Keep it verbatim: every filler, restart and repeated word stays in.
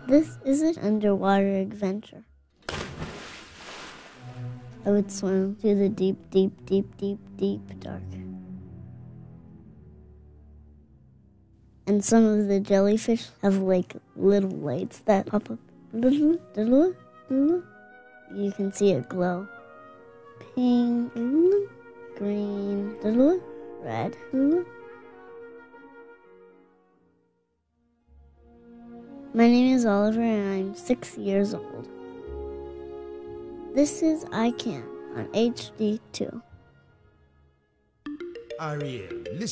This is an underwater adventure. I would swim to the deep, deep, deep, deep, deep dark. And some of the jellyfish have like little lights that pop up. You can see it glow. Pink, green, red. My name is Oliver and I'm six years old. This is I Can on H D two. Ariel, listen.